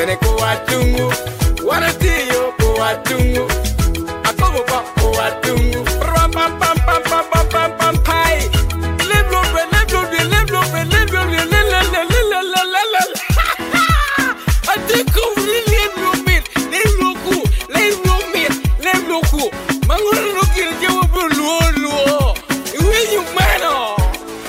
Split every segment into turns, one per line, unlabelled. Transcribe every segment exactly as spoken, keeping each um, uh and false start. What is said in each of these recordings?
Ojane ko watungu, waratiyo ko watungu. Akobo pa ko watungu. Ram pam pam pam pam pam pam pam pai. Live love, live love, live love, live love, live love, live love, live love. I think ko live love me, live love ku, live love me, live love ku. Mangoro no kiri jawa bulu luo. Iwe yung mano.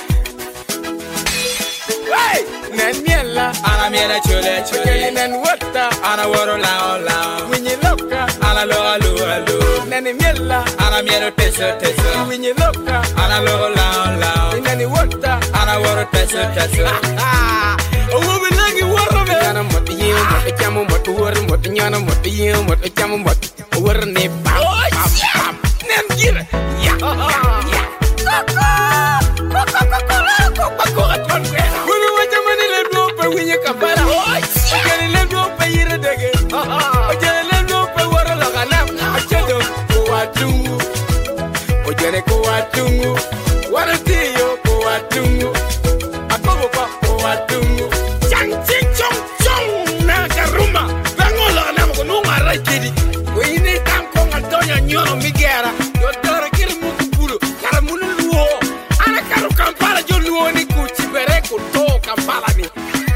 Hey, naniela, ana miela chole chole. Nen wata, ana woro lao lao. Winyi loka, ana lo alu alu. Nani miela, ana mielo teso teso. Winyi loka, ana lo lao lao. Nani wata, ana woro teso teso. Oh, we lagi woro me. Yana moti yu, moti jamu, moti woro, moti nyana, moti yu, moti jamu, moti woro ne bam bam bam. Nem gira, ya ya. Koko, koko, koko, koko, koko. Wulu waja mani le do pe winyi kabara. Ojani le do pe yire dege. Ojani le do pe woro loga nam. Ojedo ko watungu. Ojane ko watungu. Waratiyo ko watungu. Akobo pa ko watungu. Chang ching chong chong na karuma. Bango loga nam ko nunga rai kidi. Wini tam ko ngatonya nyono migera. Yo dore kiri muku bulu. Kara munu luo. Ana karu kampala jo luo ni kuchi bere kuto kampala ni.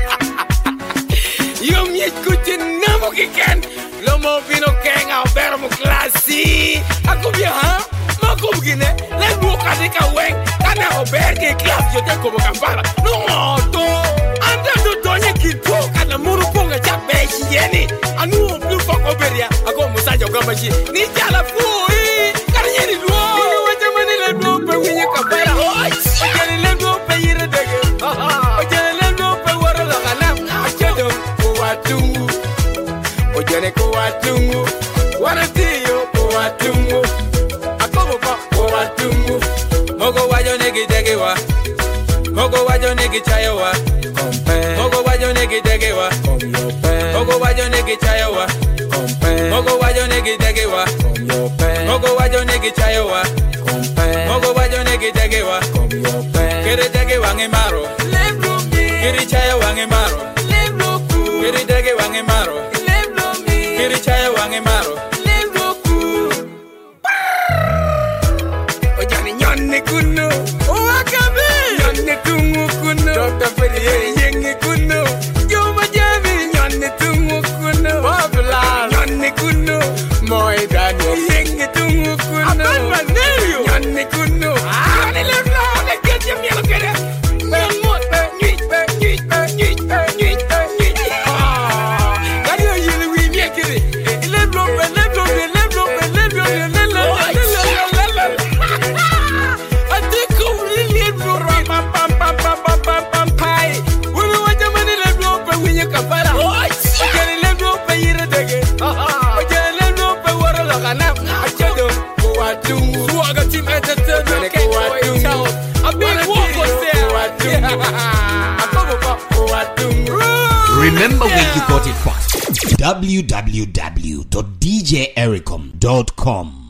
Yo mi escuche namo que can. Lomo vino ken a ver mo clasi. Ako bia ha? Mako bugine. Le buka de ka wen. Kana ober ke class yo te como kampala. No to. Anda do donya kito kana muru ponga ja be yeni. Anu blue fuck oberia. Ako musaja gamba shi. Ni jala fui. Kana yeni luo. Ni wacha mani le do pe winya kampala. Ojani le do pe yire dege. Ojani le do pe woro lo kana. Ojedo ko watungu. Ojane ko watungu. Waratiyo ko watungu. Akobo pa ko watungu. Mogo wajo negi dege wa. Mogo wajo negi chayo wa. Mogo wajo negi dege wa. Mogo wajo negi chayo wa. Mogo wajo negi dege wa. Mogo wajo negi chayo wa. Mogo wajo negi dege wa. Kiri dege wa ngimaro. Kiri chayo wa ngimaro. Kiri dege wa ngimaro. Kiri chayo wa ngimaro. Ojani nyonne kuno. Wakabe. Nyonne tungu kuno. Doctor Feri yengi kuno. Joma jami nyonne tungu kuno. Babla. Nyonne kuno. Moi Daniel yengi tungu kuno. Aban Manerio. Nyonne kuno. Ah, ni le bla le keje mielo kere. Nyon mote nyit nyit nyit nyit nyit. Ah, gadi o yili wi mi ekiri. Le blo le blo le blo le blo le le le le. Adiko really blo pam pam pam pam pam pam pam pai. Wulu waja mani le blo pe winya kapara. Ojani le blo pe yire dege. Ojani le blo pe woro loga nam. Achedo ko watungu. Suaga team entertainment ko watungu. A big walk was there. Akobo pa ko watungu.
Remember where you got it from. w w w dot d j ericom dot com